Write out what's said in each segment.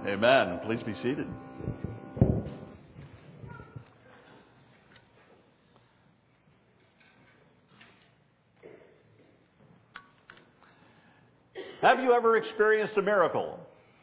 Amen. Please be seated. Have you ever experienced a miracle?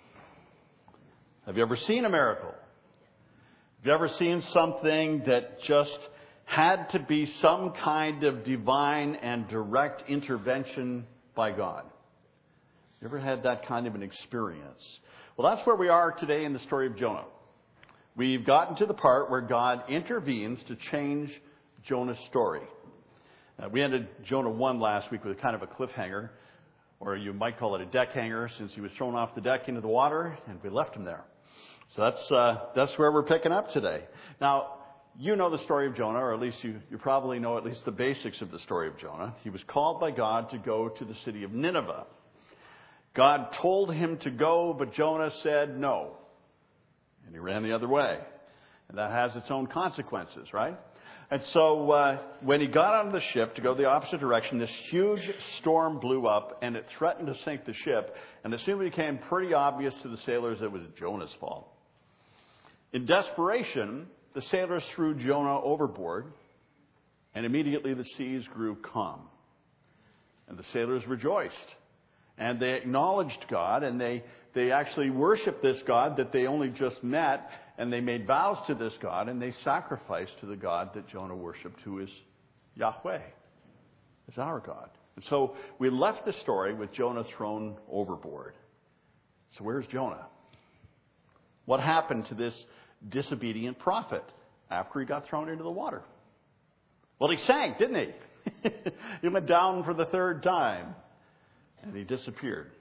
Have you ever seen a miracle? Have you ever seen something that just had to be some kind of divine and direct intervention by God? You ever had that kind of an experience? Well, that's where we are today in the story of Jonah. We've gotten to the part where God intervenes to change Jonah's story. We ended Jonah 1 last week with kind of a cliffhanger, or you might call it a deck hanger, since he was thrown off the deck into the water, and we left him there. So that's where we're picking up today. Now, you know the story of Jonah, or at least you probably know at least the basics of the story of Jonah. He was called by God to go to the city of Nineveh. God told him to go, but Jonah said no. And he ran the other way. And that has its own consequences, right? And so when he got on the ship to go the opposite direction, this huge storm blew up, and it threatened to sink the ship. And it soon became pretty obvious to the sailors that it was Jonah's fault. In desperation, the sailors threw Jonah overboard, and immediately the seas grew calm. And the sailors rejoiced. And they acknowledged God, and they actually worshiped this God that they only just met, and they made vows to this God, and they sacrificed to the God that Jonah worshiped, who is Yahweh, is our God. And so we left the story with Jonah thrown overboard. So where's Jonah? What happened to this disobedient prophet after he got thrown into the water? Well, he sank, didn't he? He went down for the third time. And he disappeared.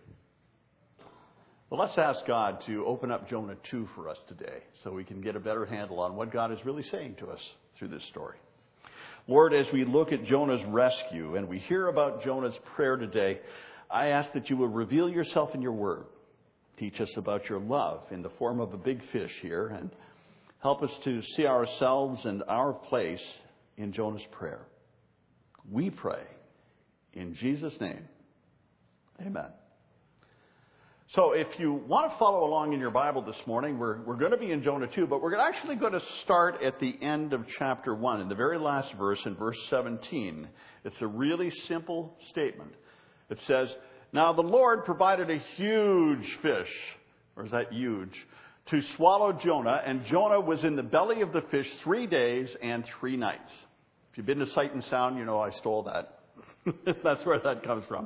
Well, let's ask God to open up Jonah 2 for us today so we can get a better handle on what God is really saying to us through this story. Lord, as we look at Jonah's rescue and we hear about Jonah's prayer today, I ask that you will reveal yourself in your word. Teach us about your love in the form of a big fish here, and help us to see ourselves and our place in Jonah's prayer. We pray in Jesus' name. Amen. So if you want to follow along in your Bible this morning, we're going to be in Jonah 2, but we're actually going to start at the end of chapter 1, in the very last verse, in verse 17. It's a really simple statement. It says, "Now the Lord provided a huge fish," or is that huge, "to swallow Jonah, and Jonah was in the belly of the fish 3 days and 3 nights." If you've been to Sight and Sound, you know I stole that. That's where that comes from.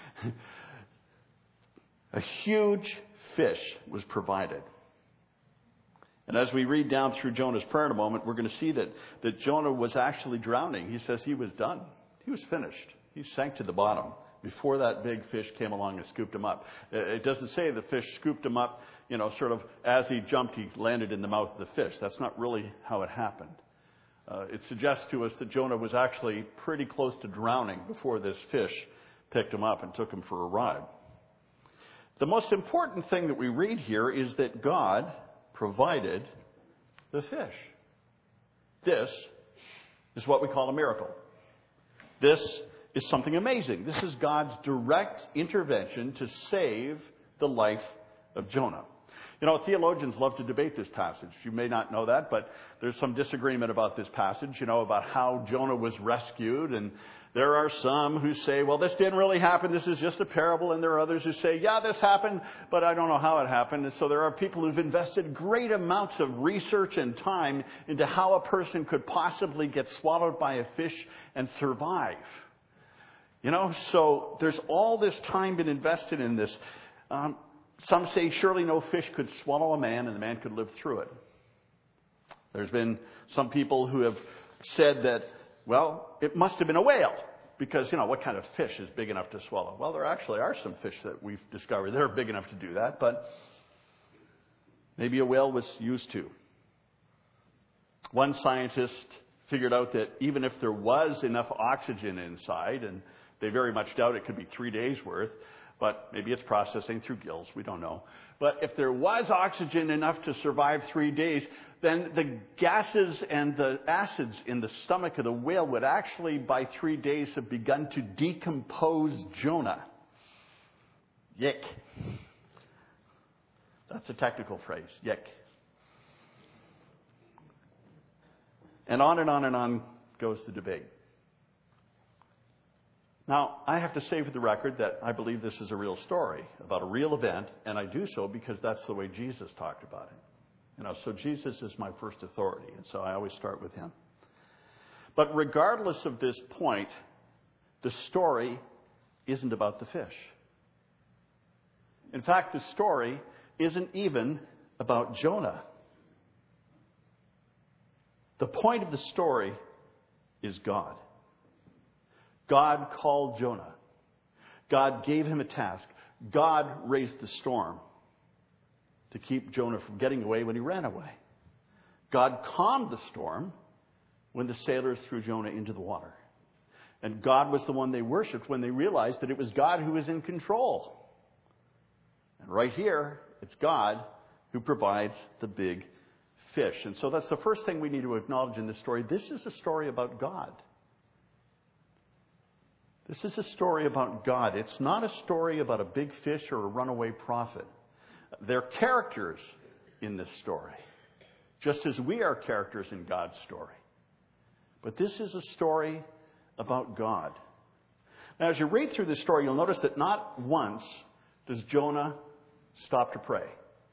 A huge fish was provided. And as we read down through Jonah's prayer in a moment, we're going to see that Jonah was actually drowning. He says he was done. He was finished. He sank to the bottom before that big fish came along and scooped him up. It doesn't say the fish scooped him up, sort of as he jumped, he landed in the mouth of the fish. That's not really how it happened. It suggests to us that Jonah was actually pretty close to drowning before this fish picked him up and took him for a ride. The most important thing that we read here is that God provided the fish. This is what we call a miracle. This is something amazing. This is God's direct intervention to save the life of Jonah. Theologians love to debate this passage. You may not know that, but there's some disagreement about this passage, about how Jonah was rescued. And there are some who say, well, this didn't really happen. This is just a parable. And there are others who say, yeah, this happened, but I don't know how it happened. And so there are people who've invested great amounts of research and time into how a person could possibly get swallowed by a fish and survive. So there's all this time been invested in this. Some say surely no fish could swallow a man and the man could live through it. There's been some people who have said that, well, it must have been a whale because, what kind of fish is big enough to swallow? Well, there actually are some fish that we've discovered that are big enough to do that, but maybe a whale was used to. One scientist figured out that even if there was enough oxygen inside, and they very much doubt it could be 3 days worth, but maybe it's processing through gills. We don't know. But if there was oxygen enough to survive 3 days, then the gases and the acids in the stomach of the whale would actually, by 3 days, have begun to decompose Jonah. Yick. That's a technical phrase. Yick. And on goes the debate. Now, I have to say for the record that I believe this is a real story about a real event, and I do so because that's the way Jesus talked about it. So Jesus is my first authority, and so I always start with him. But regardless of this point, the story isn't about the fish. In fact, the story isn't even about Jonah. The point of the story is God. God called Jonah. God gave him a task. God raised the storm to keep Jonah from getting away when he ran away. God calmed the storm when the sailors threw Jonah into the water. And God was the one they worshiped when they realized that it was God who was in control. And right here, it's God who provides the big fish. And so that's the first thing we need to acknowledge in this story. This is a story about God. This is a story about God. It's not a story about a big fish or a runaway prophet. They're characters in this story, just as we are characters in God's story. But this is a story about God. Now, as you read through this story, you'll notice that not once does Jonah stop to pray.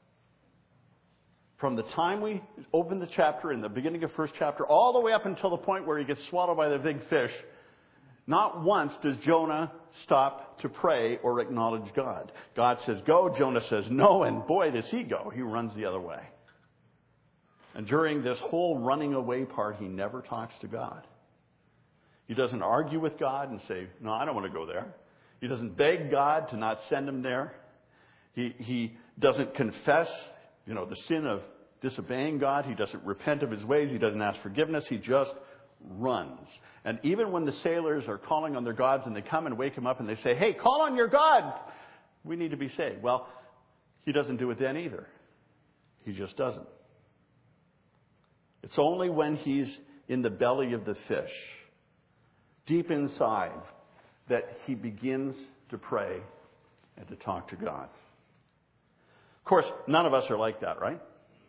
From the time we open the chapter in the beginning of first chapter, all the way up until the point where he gets swallowed by the big fish, not once does Jonah stop to pray or acknowledge God. God says, go. Jonah says, no. And boy, does he go. He runs the other way. And during this whole running away part, he never talks to God. He doesn't argue with God and say, no, I don't want to go there. He doesn't beg God to not send him there. He doesn't confess, the sin of disobeying God. He doesn't repent of his ways. He doesn't ask forgiveness. He just runs. And even when the sailors are calling on their gods and they come and wake him up and they say, hey, call on your God. We need to be saved. Well, he doesn't do it then either. He just doesn't. It's only when he's in the belly of the fish, deep inside, that he begins to pray and to talk to God. Of course, none of us are like that, right?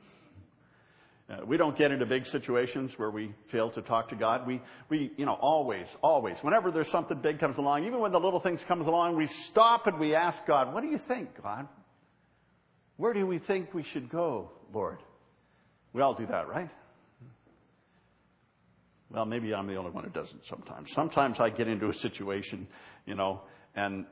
We don't get into big situations where we fail to talk to God. We always, whenever there's something big comes along, even when the little things comes along, we stop and we ask God, what do you think, God? Where do we think we should go, Lord? We all do that, right? Well, maybe I'm the only one who doesn't sometimes. Sometimes I get into a situation, and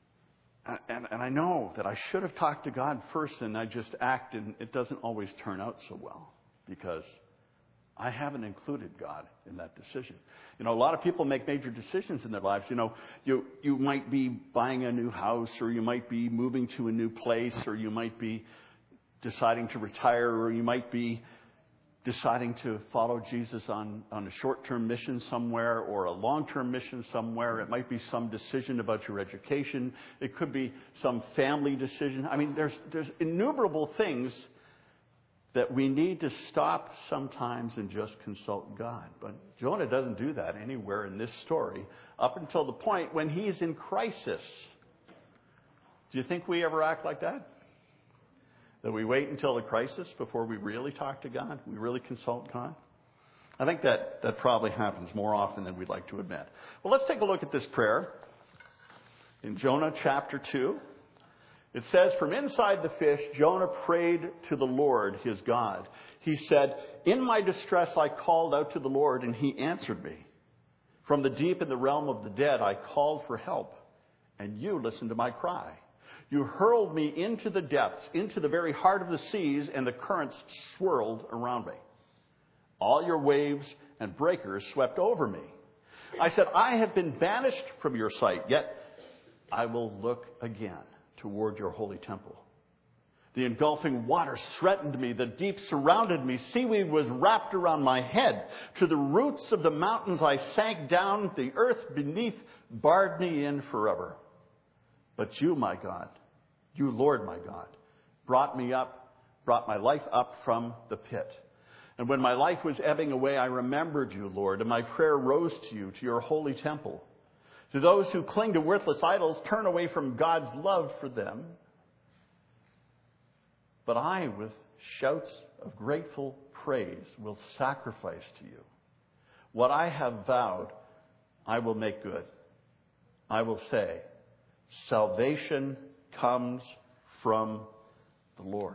I know that I should have talked to God first, and I just act, and it doesn't always turn out so well because I haven't included God in that decision. A lot of people make major decisions in their lives. You might be buying a new house, or you might be moving to a new place, or you might be deciding to retire, or you might be deciding to follow Jesus on a short-term mission somewhere or a long-term mission somewhere. It might be some decision about your education. It could be some family decision. I mean, there's innumerable things that we need to stop sometimes and just consult God. But Jonah doesn't do that anywhere in this story up until the point when he's in crisis. Do you think we ever act like that? That we wait until the crisis before we really talk to God? We really consult God? I think that probably happens more often than we'd like to admit. Well, let's take a look at this prayer. In Jonah chapter 2, it says, from inside the fish, Jonah prayed to the Lord, his God. He said, in my distress I called out to the Lord, and he answered me. From the deep in the realm of the dead I called for help, and you listened to my cry. You hurled me into the depths, into the very heart of the seas, and the currents swirled around me. All your waves and breakers swept over me. I said, I have been banished from your sight, yet I will look again toward your holy temple. The engulfing waters threatened me. The deep surrounded me. Seaweed was wrapped around my head. To the roots of the mountains I sank down. The earth beneath barred me in forever. But you, my God, you, Lord, my God, brought my life up from the pit. And when my life was ebbing away, I remembered you, Lord, and my prayer rose to you, to your holy temple. To those who cling to worthless idols, turn away from God's love for them. But I, with shouts of grateful praise, will sacrifice to you. What I have vowed, I will make good. I will say, salvation comes from the Lord.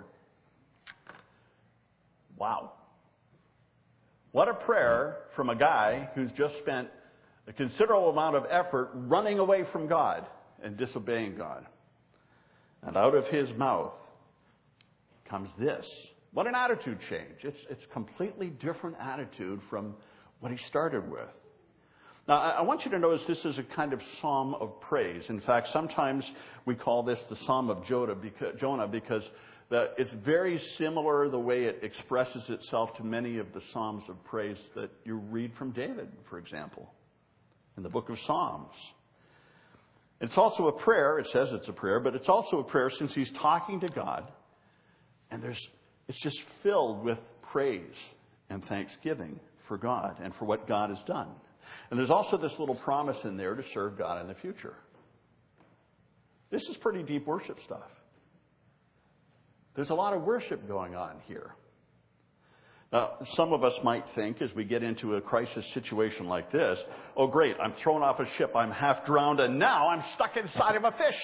Wow. What a prayer from a guy who's just spent a considerable amount of effort running away from God and disobeying God. And out of his mouth comes this. What an attitude change. It's a completely different attitude from what he started with. Now, I want you to notice this is a kind of psalm of praise. In fact, sometimes we call this the Psalm of Jonah because it's very similar the way it expresses itself to many of the Psalms of praise that you read from David, for example, in the book of Psalms. It's also a prayer. It says it's a prayer, but it's also a prayer since he's talking to God. And it's just filled with praise and thanksgiving for God and for what God has done. And there's also this little promise in there to serve God in the future. This is pretty deep worship stuff. There's a lot of worship going on here. Now, some of us might think as we get into a crisis situation like this, oh great, I'm thrown off a ship, I'm half drowned, and now I'm stuck inside of a fish.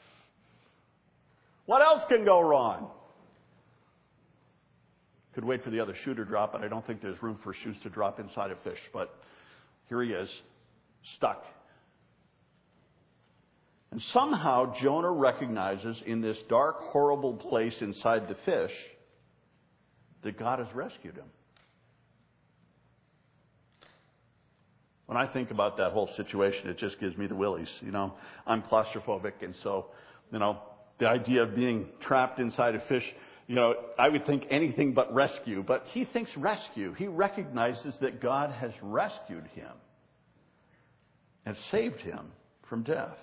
What else can go wrong? Could wait for the other shoe to drop, but I don't think there's room for shoes to drop inside a fish. But here he is, stuck. And somehow Jonah recognizes in this dark, horrible place inside the fish that God has rescued him. When I think about that whole situation, it just gives me the willies. I'm claustrophobic, and so, the idea of being trapped inside a fish, I would think anything but rescue. But he thinks rescue. He recognizes that God has rescued him and saved him from death.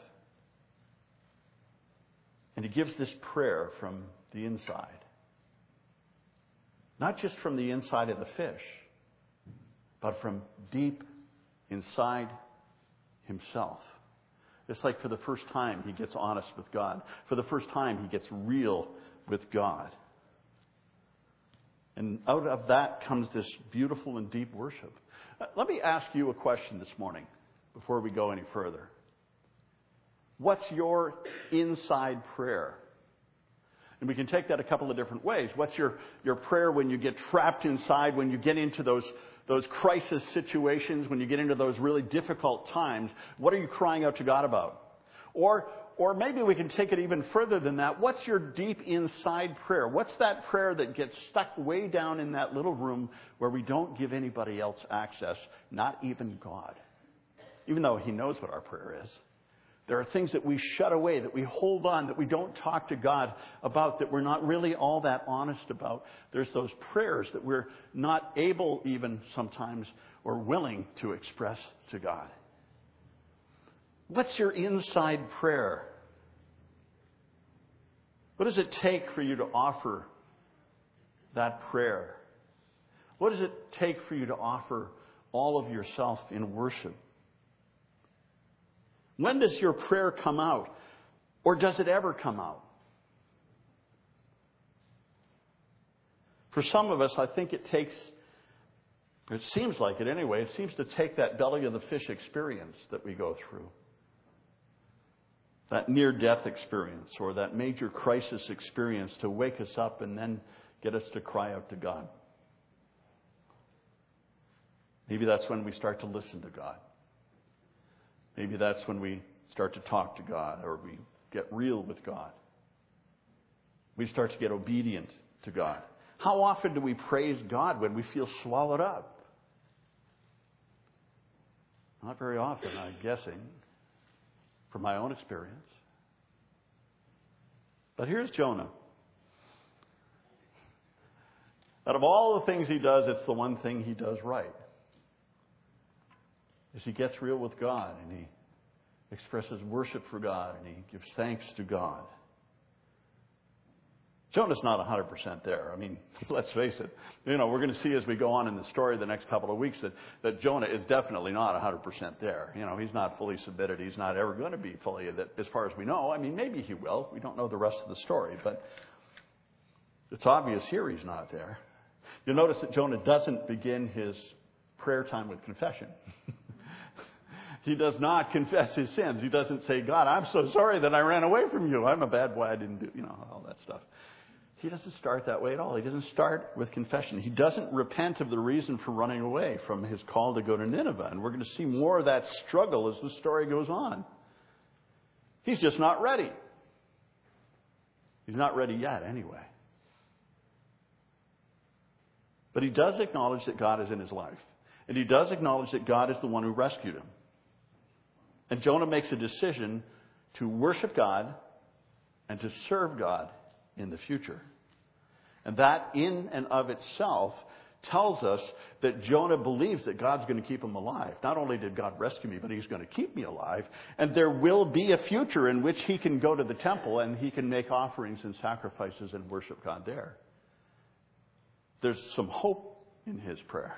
And he gives this prayer from the inside. Not just from the inside of the fish, but from deep inside himself. It's like for the first time he gets honest with God. For the first time he gets real with God. And out of that comes this beautiful and deep worship. Let me ask you a question this morning before we go any further. What's your inside prayer? And we can take that a couple of different ways. What's your prayer when you get trapped inside, when you get into those crisis situations, when you get into those really difficult times? What are you crying out to God about? Or maybe we can take it even further than that. What's your deep inside prayer? What's that prayer that gets stuck way down in that little room where we don't give anybody else access, not even God? Even though he knows what our prayer is. There are things that we shut away, that we hold on, that we don't talk to God about, that we're not really all that honest about. There's those prayers that we're not able even sometimes or willing to express to God. What's your inside prayer? What does it take for you to offer that prayer? What does it take for you to offer all of yourself in worship? When does your prayer come out? Or does it ever come out? For some of us, I think it seems like it anyway, it seems to take that belly of the fish experience that we go through. That near-death experience or that major crisis experience to wake us up and then get us to cry out to God. Maybe that's when we start to listen to God. Maybe that's when we start to talk to God or we get real with God. We start to get obedient to God. How often do we praise God when we feel swallowed up? Not very often, I'm guessing, from my own experience. But here's Jonah. Out of all the things he does, it's the one thing he does right. Is he gets real with God and he expresses worship for God and he gives thanks to God. Jonah's not 100% there. I mean, let's face it. We're going to see as we go on in the story the next couple of weeks that Jonah is definitely not 100% there. He's not fully submitted. He's not ever going to be fully, as far as we know. I mean, maybe he will. We don't know the rest of the story. But It's obvious here he's not there. You'll notice that Jonah doesn't begin his prayer time with confession. He does not confess his sins. He doesn't say, God, I'm so sorry that I ran away from you. I'm a bad boy. I didn't do, all that stuff. He doesn't start that way at all. He doesn't start with confession. He doesn't repent of the reason for running away from his call to go to Nineveh. And we're going to see more of that struggle as the story goes on. He's just not ready. He's not ready yet anyway. But he does acknowledge that God is in his life. And he does acknowledge that God is the one who rescued him. And Jonah makes a decision to worship God and to serve God in the future. And that in and of itself tells us that Jonah believes that God's going to keep him alive. Not only did God rescue me, but he's going to keep me alive. And there will be a future in which he can go to the temple and he can make offerings and sacrifices and worship God there. There's some hope in his prayer.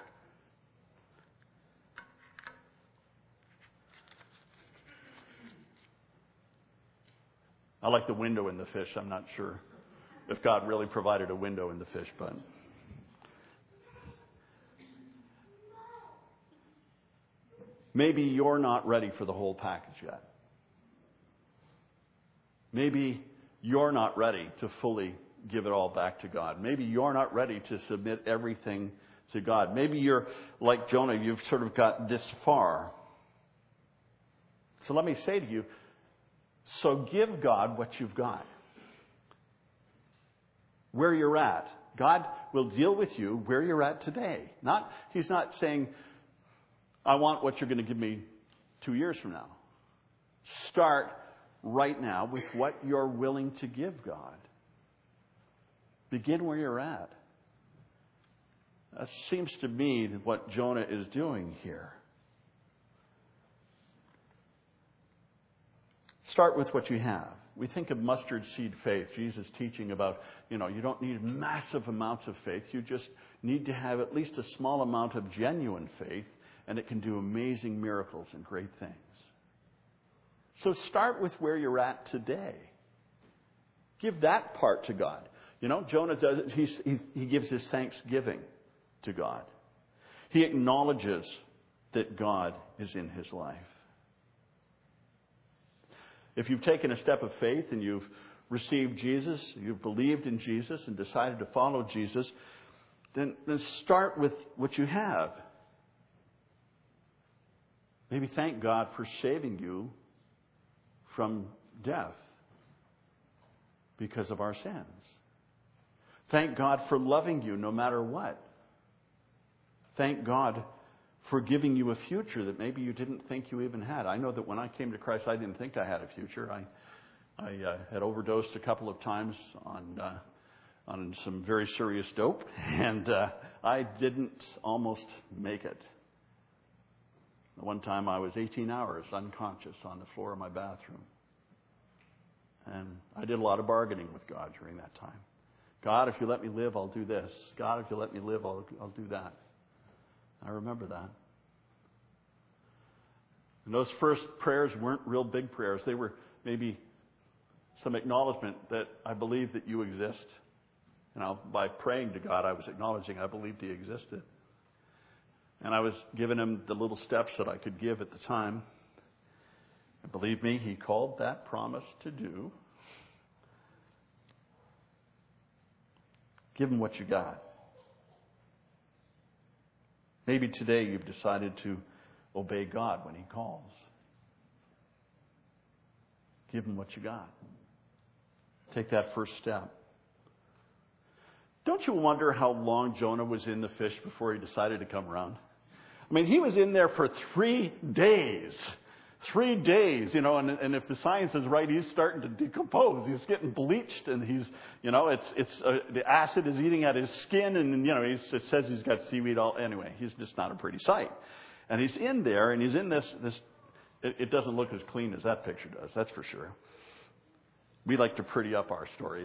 I like the window in the fish. I'm not sure if God really provided a window in the fish, but maybe you're not ready for the whole package yet. Maybe you're not ready to fully give it all back to God. Maybe you're not ready to submit everything to God. Maybe you're like Jonah, you've sort of got this far. So let me say to you, so give God what you've got. Where you're at. God will deal with you where you're at today. He's not saying, I want what you're going to give me 2 years from now. Start right now with what you're willing to give God. Begin where you're at. That seems to me what Jonah is doing here. Start with what you have. We think of mustard seed faith. Jesus teaching about, you don't need massive amounts of faith. You just need to have at least a small amount of genuine faith, and it can do amazing miracles and great things. So start with where you're at today. Give that part to God. Jonah does it. He gives his thanksgiving to God. He acknowledges that God is in his life. If you've taken a step of faith and you've received Jesus, you've believed in Jesus and decided to follow Jesus, then start with what you have. Maybe thank God for saving you from death because of our sins. Thank God for loving you no matter what. Thank God for giving you a future that maybe you didn't think you even had. I know that when I came to Christ, I didn't think I had a future. I had overdosed a couple of times on some very serious dope, and I didn't almost make it. One time I was 18 hours unconscious on the floor of my bathroom. And I did a lot of bargaining with God during that time. God, if you let me live, I'll do this. God, if you let me live, I'll do that. I remember that. And those first prayers weren't real big prayers. They were maybe some acknowledgement that I believe that you exist. By praying to God, I was acknowledging I believed he existed. And I was giving him the little steps that I could give at the time. And believe me, he called that promise to do. Give him what you got. Maybe today you've decided to obey God when he calls. Give him what you got. Take that first step. Don't you wonder how long Jonah was in the fish before he decided to come around? I mean, he was in there for 3 days. 3 days, and if the science is right, he's starting to decompose. He's getting bleached, and he's, the acid is eating at his skin, and, it says he's got seaweed all, anyway, he's just not a pretty sight. And he's in there, and he's in this, it doesn't look as clean as that picture does, that's for sure. We like to pretty up our stories,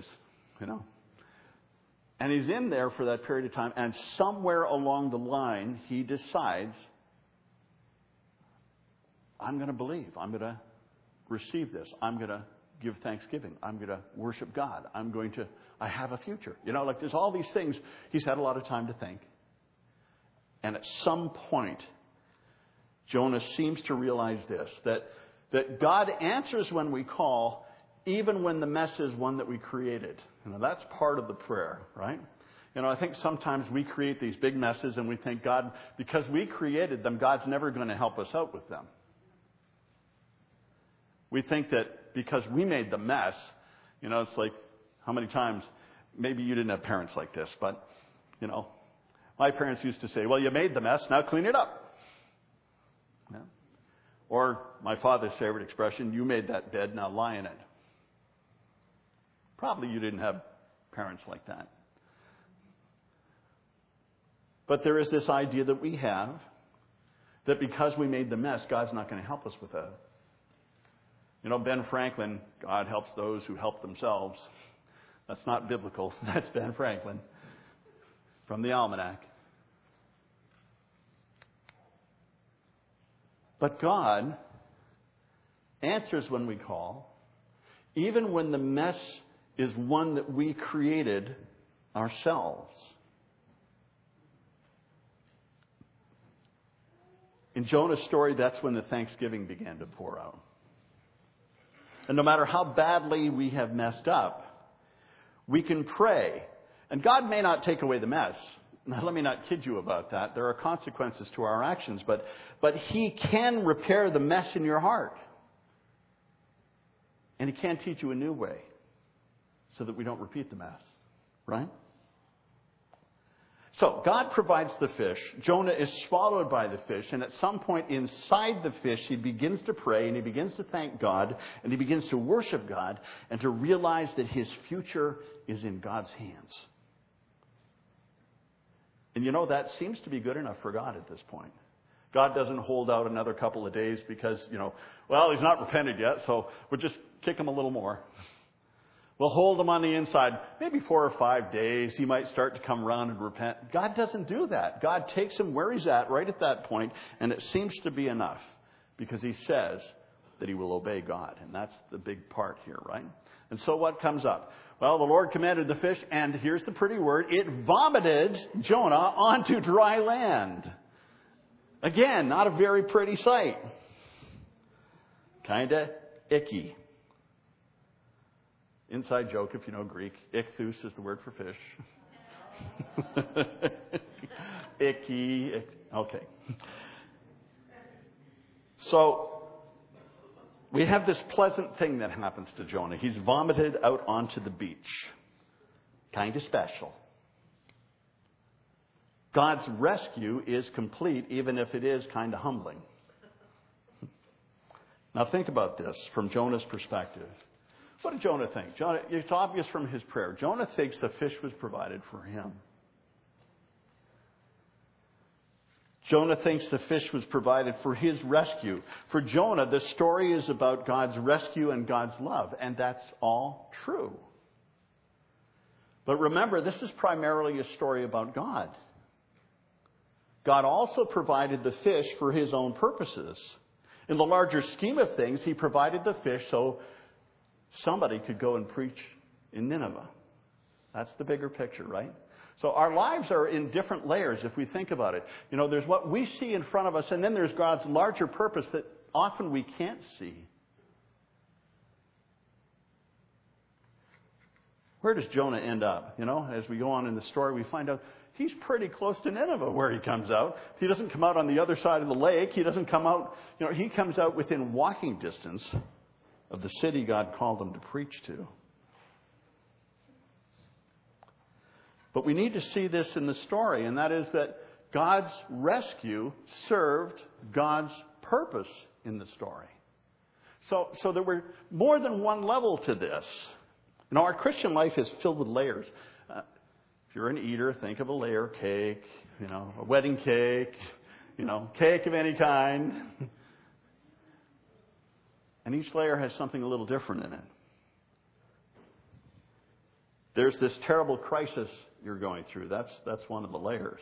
And he's in there for that period of time, and somewhere along the line, he decides, I'm going to believe. I'm going to receive this. I'm going to give thanksgiving. I'm going to worship God. I have a future. Like there's all these things. He's had a lot of time to think. And at some point, Jonah seems to realize this, that God answers when we call, even when the mess is one that we created. That's part of the prayer, right? I think sometimes we create these big messes and we think God, because we created them, God's never going to help us out with them. We think that because we made the mess, it's like, how many times, maybe you didn't have parents like this, but, my parents used to say, well, you made the mess, now clean it up. Yeah. Or my father's favorite expression, you made that bed, now lie in it. Probably you didn't have parents like that. But there is this idea that we have that because we made the mess, God's not going to help us with that. Ben Franklin, God helps those who help themselves. That's not biblical. That's Ben Franklin from the Almanac. But God answers when we call, even when the mess is one that we created ourselves. In Jonah's story, that's when the thanksgiving began to pour out. And no matter how badly we have messed up, we can pray. And God may not take away the mess. Now, let me not kid you about that. There are consequences to our actions. But He can repair the mess in your heart. And He can teach you a new way so that we don't repeat the mess. Right? So, God provides the fish. Jonah is swallowed by the fish. And at some point inside the fish, he begins to pray and he begins to thank God. And he begins to worship God and to realize that his future is in God's hands. And that seems to be good enough for God at this point. God doesn't hold out another couple of days because, he's not repented yet, so we'll just kick him a little more. We'll hold him on the inside. Maybe 4 or 5 days, he might start to come around and repent. God doesn't do that. God takes him where he's at right at that point, and it seems to be enough because he says that he will obey God. And that's the big part here, right? And so what comes up? Well, the Lord commanded the fish, and here's the pretty word, it vomited Jonah onto dry land. Again, not a very pretty sight. Kind of icky. Inside joke, if you know Greek. Ichthus is the word for fish. Icky. Okay. So, we have this pleasant thing that happens to Jonah. He's vomited out onto the beach. Kind of special. God's rescue is complete, even if it is kind of humbling. Now think about this from Jonah's perspective. What did Jonah think? It's obvious from his prayer. Jonah thinks the fish was provided for him. Jonah thinks the fish was provided for his rescue. For Jonah, the story is about God's rescue and God's love, and that's all true. But remember, this is primarily a story about God. God also provided the fish for his own purposes. In the larger scheme of things, he provided the fish so somebody could go and preach in Nineveh. That's the bigger picture, right? So our lives are in different layers if we think about it. There's what we see in front of us, and then there's God's larger purpose that often we can't see. Where does Jonah end up? As we go on in the story, we find out he's pretty close to Nineveh where he comes out. He doesn't come out on the other side of the lake. He doesn't come out, he comes out within walking distance of the city God called him to preach to. But we need to see this in the story, and that is that God's rescue served God's purpose in the story. So there were more than one level to this. Our Christian life is filled with layers. If you're an eater, think of a layer cake, a wedding cake, cake of any kind. And each layer has something a little different in it. There's this terrible crisis you're going through. That's one of the layers.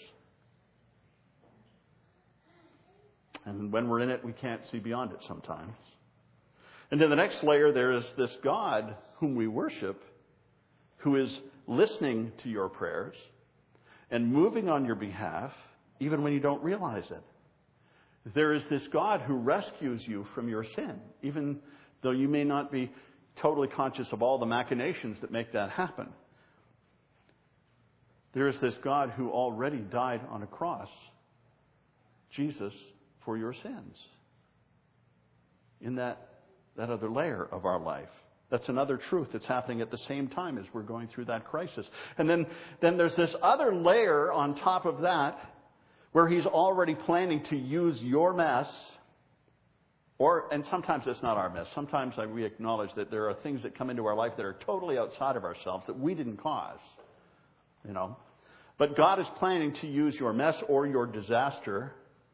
And when we're in it, we can't see beyond it sometimes. And in the next layer, there is this God whom we worship, who is listening to your prayers and moving on your behalf, even when you don't realize it. There is this God who rescues you from your sin, even though you may not be totally conscious of all the machinations that make that happen. There is this God who already died on a cross, Jesus, for your sins. In that other layer of our life. That's another truth that's happening at the same time as we're going through that crisis. And then there's this other layer on top of that where he's already planning to use your mess, and sometimes it's not our mess. Sometimes we acknowledge that there are things that come into our life that are totally outside of ourselves that we didn't cause. But God is planning to use your mess or your disaster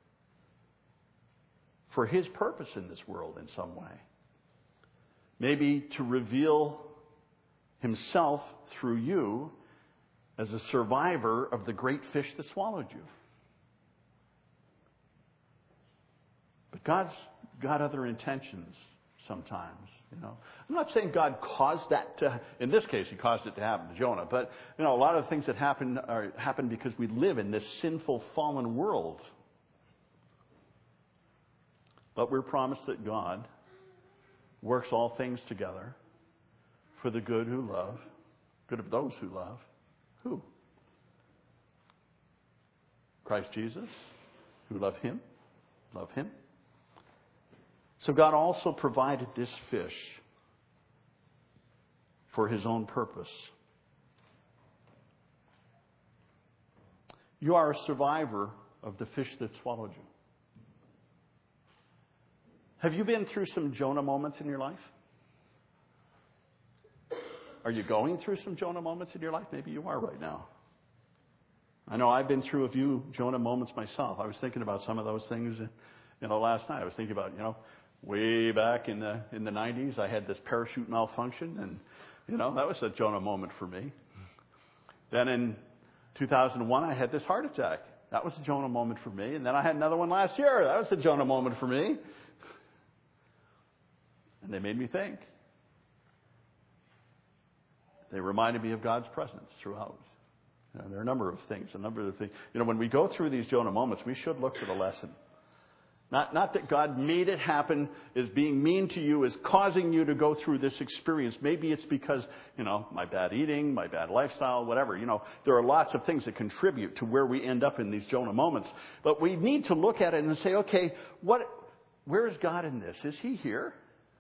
for his purpose in this world in some way. Maybe to reveal himself through you as a survivor of the great fish that swallowed you. But God's got other intentions sometimes, I'm not saying God caused that to, in this case, he caused it to happen to Jonah. But, a lot of things that happen because we live in this sinful, fallen world. But we're promised that God works all things together for the good of those who love. Who? Christ Jesus, who love him. So God also provided this fish for his own purpose. You are a survivor of the fish that swallowed you. Have you been through some Jonah moments in your life? Are you going through some Jonah moments in your life? Maybe you are right now. I know I've been through a few Jonah moments myself. I was thinking about some of those things, last night. I was thinking about, way back in the 90s, I had this parachute malfunction, and, that was a Jonah moment for me. Then in 2001, I had this heart attack. That was a Jonah moment for me. And then I had another one last year. That was a Jonah moment for me. And they made me think. They reminded me of God's presence throughout. There are a number of things. When we go through these Jonah moments, we should look for the lesson. Not that God made it happen, is being mean to you, is causing you to go through this experience. Maybe it's because, my bad eating, my bad lifestyle, whatever. There are lots of things that contribute to where we end up in these Jonah moments. But we need to look at it and say, okay, where is God in this? Is he here?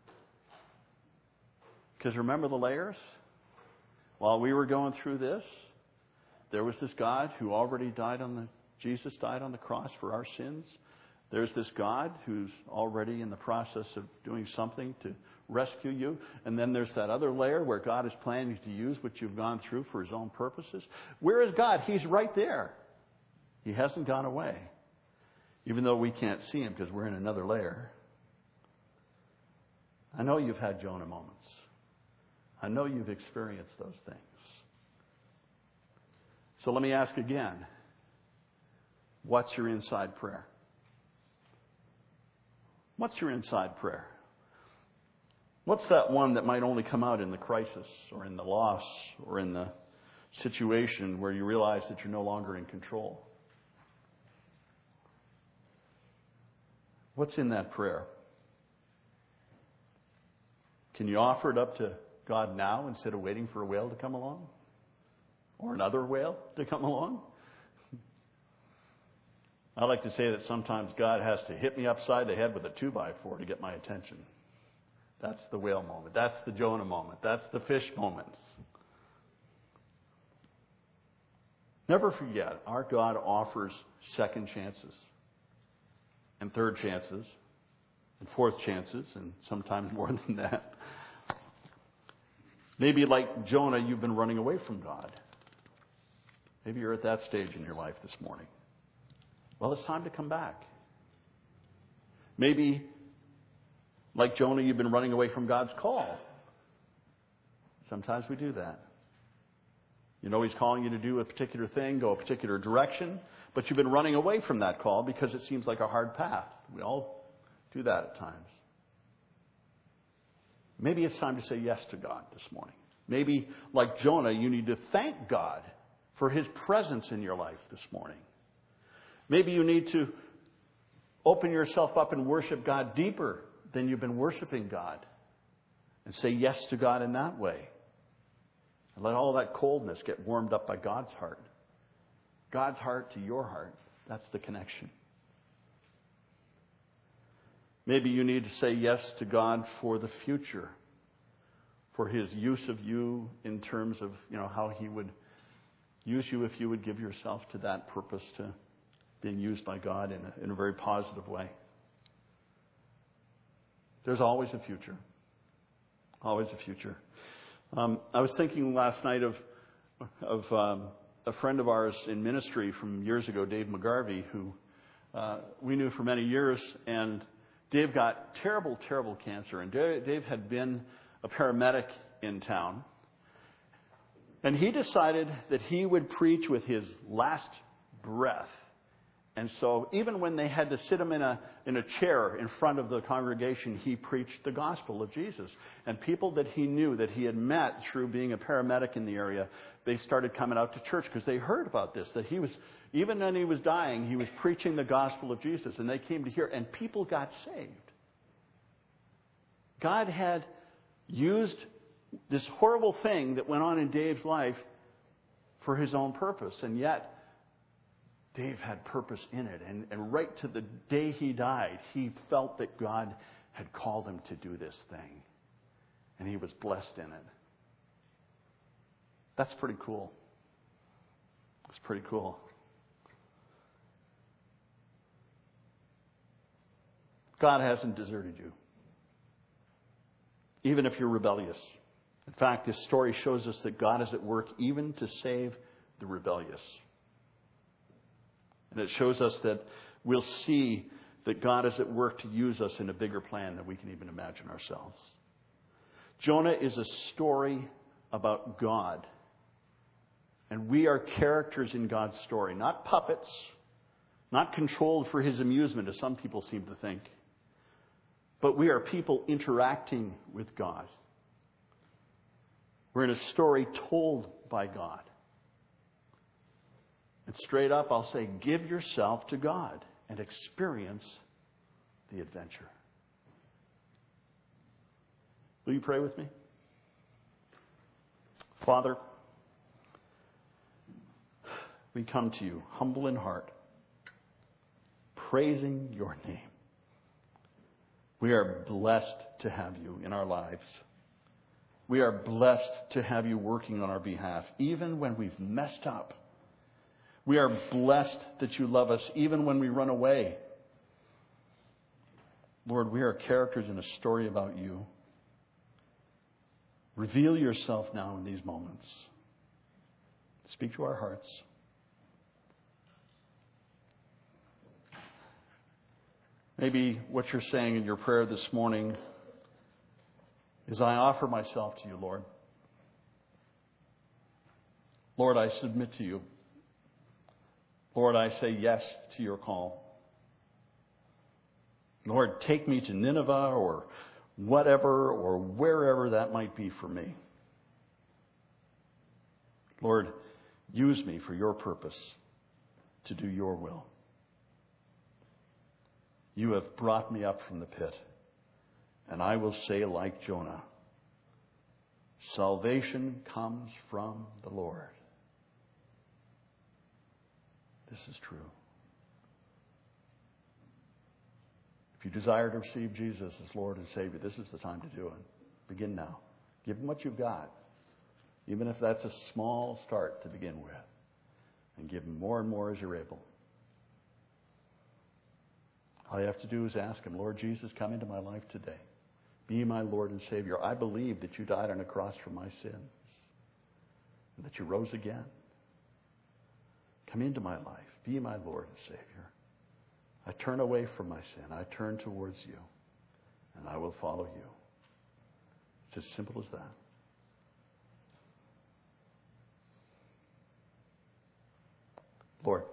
Because remember the layers? While we were going through this, there was this God who already Jesus died on the cross for our sins. There's this God who's already in the process of doing something to rescue you. And then there's that other layer where God is planning to use what you've gone through for his own purposes. Where is God? He's right there. He hasn't gone away. Even though we can't see him because we're in another layer. I know you've had Jonah moments. I know you've experienced those things. So let me ask again. What's your inside prayer? What's your inside prayer? What's that one that might only come out in the crisis or in the loss or in the situation where you realize that you're no longer in control? What's in that prayer? Can you offer it up to God now instead of waiting for a whale to come along? Or another whale to come along? I like to say that sometimes God has to hit me upside the head with a 2x4 to get my attention. That's the whale moment. That's the Jonah moment. That's the fish moment. Never forget, our God offers second chances and third chances and fourth chances and sometimes more than that. Maybe like Jonah, you've been running away from God. Maybe you're at that stage in your life this morning. Well, it's time to come back. Maybe, like Jonah, you've been running away from God's call. Sometimes we do that. He's calling you to do a particular thing, go a particular direction, but you've been running away from that call because it seems like a hard path. We all do that at times. Maybe it's time to say yes to God this morning. Maybe, like Jonah, you need to thank God for His presence in your life this morning. Maybe you need to open yourself up and worship God deeper than you've been worshiping God. And say yes to God in that way. And let all that coldness get warmed up by God's heart. God's heart to your heart. That's the connection. Maybe you need to say yes to God for the future. For His use of you in terms of, how He would use you if you would give yourself to that purpose, to being used by God in a very positive way. There's always a future. Always a future. I was thinking last night of a friend of ours in ministry from years ago, Dave McGarvey, who we knew for many years. And Dave got terrible, terrible cancer. And Dave had been a paramedic in town. And he decided that he would preach with his last breath. And so even when they had to sit him in a chair in front of the congregation, he preached the gospel of Jesus. And people that he knew, that he had met through being a paramedic in the area, they started coming out to church because they heard about this, that he was, even when he was dying, he was preaching the gospel of Jesus. And they came to hear, and people got saved. God had used this horrible thing that went on in Dave's life for His own purpose. And yet, Dave had purpose in it. And right to the day he died, he felt that God had called him to do this thing. And he was blessed in it. That's pretty cool. It's pretty cool. God hasn't deserted you, even if you're rebellious. In fact, this story shows us that God is at work even to save the rebellious. And it shows us that we'll see that God is at work to use us in a bigger plan than we can even imagine ourselves. Jonah is a story about God. And we are characters in God's story, not puppets, not controlled for His amusement, as some people seem to think. But we are people interacting with God. We're in a story told by God. And straight up, I'll say, give yourself to God and experience the adventure. Will you pray with me? Father, we come to you humble in heart, praising your name. We are blessed to have you in our lives. We are blessed to have you working on our behalf, even when we've messed up. We are blessed that you love us even when we run away. Lord, we are characters in a story about you. Reveal yourself now in these moments. Speak to our hearts. Maybe what you're saying in your prayer this morning is, I offer myself to you, Lord. Lord, I submit to you. Lord, I say yes to your call. Lord, take me to Nineveh or whatever or wherever that might be for me. Lord, use me for your purpose to do your will. You have brought me up from the pit, and I will say like Jonah, salvation comes from the Lord. This is true. If you desire to receive Jesus as Lord and Savior, this is the time to do it. Begin now. Give Him what you've got, even if that's a small start to begin with, and give Him more and more as you're able. All you have to do is ask Him, Lord Jesus, come into my life today. Be my Lord and Savior. I believe that you died on a cross for my sins and that you rose again. Come into my life. Be my Lord and Savior. I turn away from my sin. I turn towards you, and I will follow you. It's as simple as that. Lord,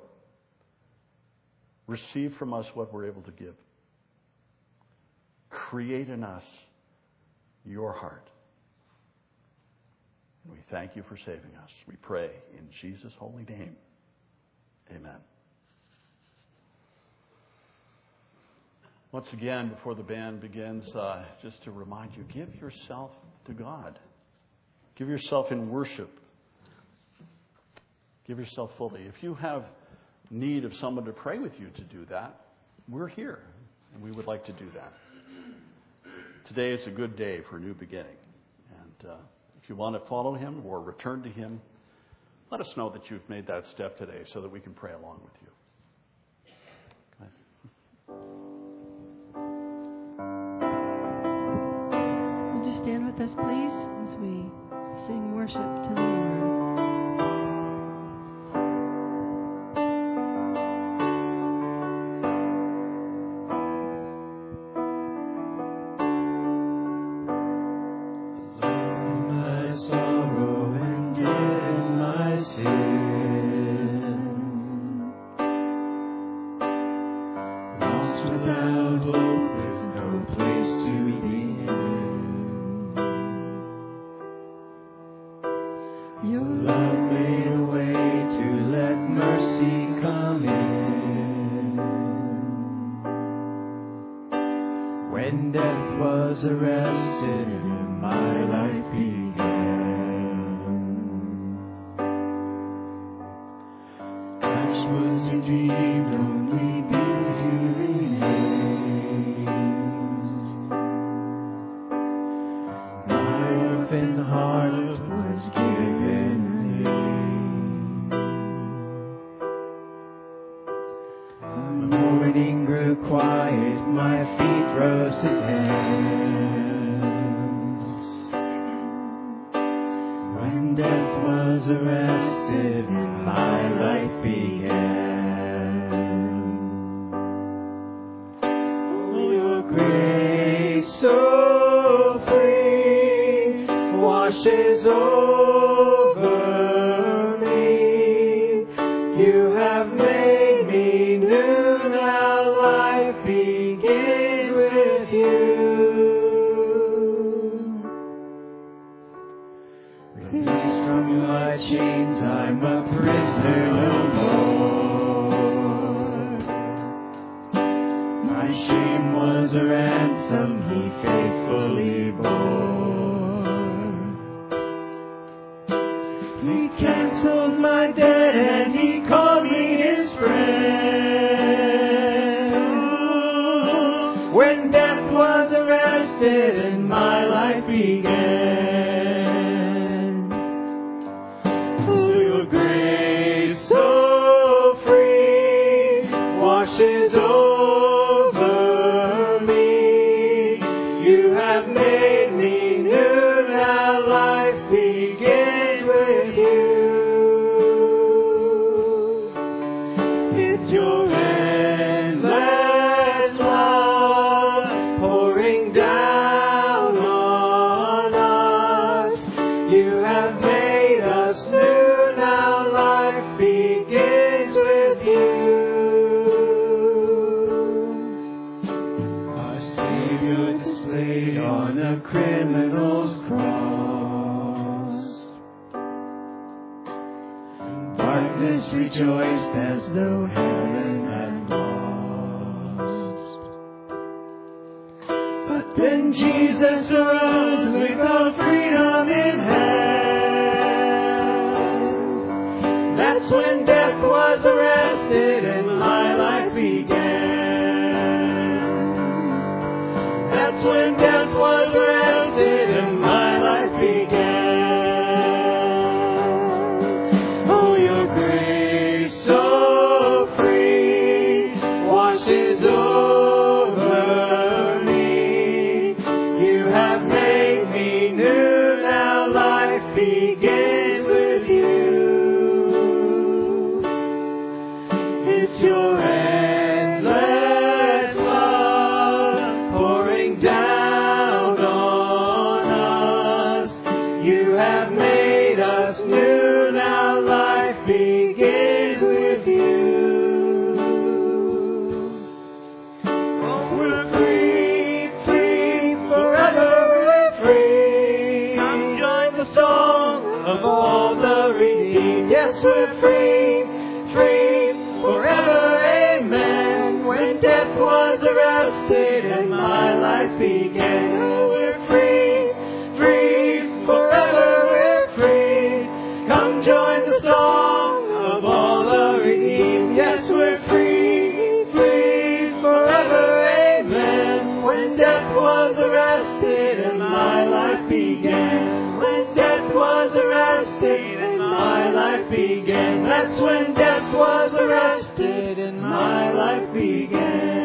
receive from us what we're able to give. Create in us your heart. And we thank you for saving us. We pray in Jesus' holy name. Amen. Once again, before the band begins, just to remind you, give yourself to God. Give yourself in worship. Give yourself fully. If you have need of someone to pray with you to do that, we're here, and we would like to do that. Today is a good day for a new beginning. And if you want to follow him or return to him, let us know that you've made that step today so that we can pray along with you. Would you stand with us, please, as we sing worship to the Lord? Down life began. Oh, we're free, free, forever we're free. Come join the song of all the redeemed. Yes, we're free, free, forever, amen. When death was arrested and my life began. When death was arrested and my life began. That's when death was arrested and my life began.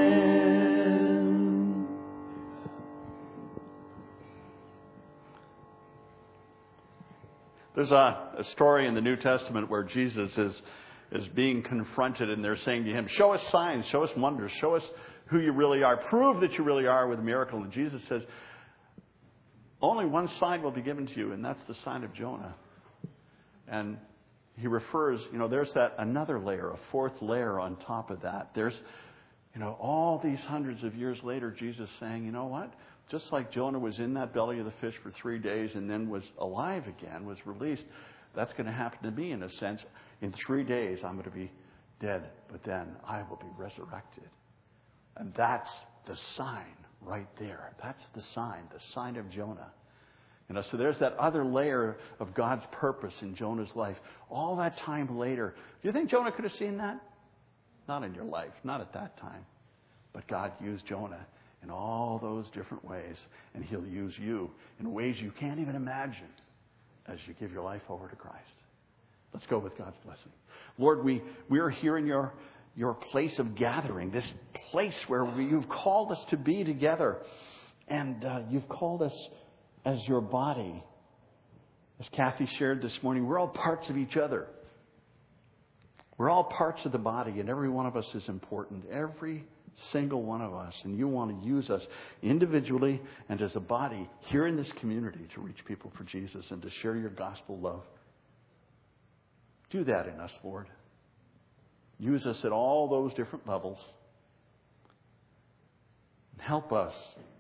There's a story in the New Testament where Jesus is being confronted, and they're saying to him, show us signs, show us wonders, show us who you really are, prove that you really are with a miracle. And Jesus says, only one sign will be given to you, and that's the sign of Jonah. And he refers, there's that another layer, a fourth layer on top of that. There's, all these hundreds of years later, Jesus saying, you know what? Just like Jonah was in that belly of the fish for 3 days and then was alive again, was released, that's going to happen to me in a sense. In 3 days, I'm going to be dead, but then I will be resurrected. And that's the sign right there. That's the sign of Jonah. So there's that other layer of God's purpose in Jonah's life. All that time later, do you think Jonah could have seen that? Not in your life, not at that time. But God used Jonah in all those different ways. And He'll use you in ways you can't even imagine as you give your life over to Christ. Let's go with God's blessing. Lord, we are here in your place of gathering, this place where you've called us to be together. And you've called us as your body. As Kathy shared this morning, we're all parts of each other. We're all parts of the body, and every one of us is important. Every single one of us. And you want to use us individually and as a body here in this community to reach people for Jesus and to share your gospel love. Do that in us, Lord. Use us at all those different levels. Help us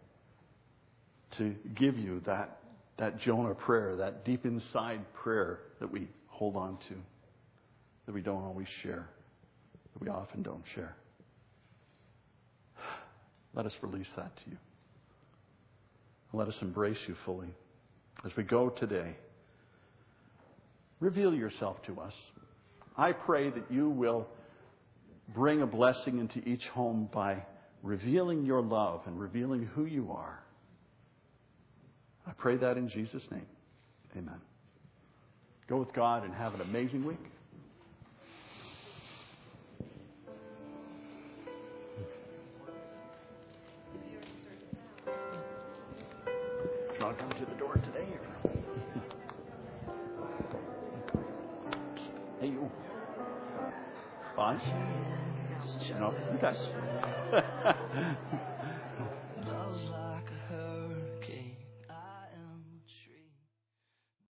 to give you that Jonah prayer, that deep inside prayer that we hold on to, that we don't always share, that we often don't share. Let us release that to you. Let us embrace you fully. As we go today, reveal yourself to us. I pray that you will bring a blessing into each home by revealing your love and revealing who you are. I pray that in Jesus' name. Amen. Go with God and have an amazing week. Not come to the door today, or? Hey, you. Fine? No? Okay.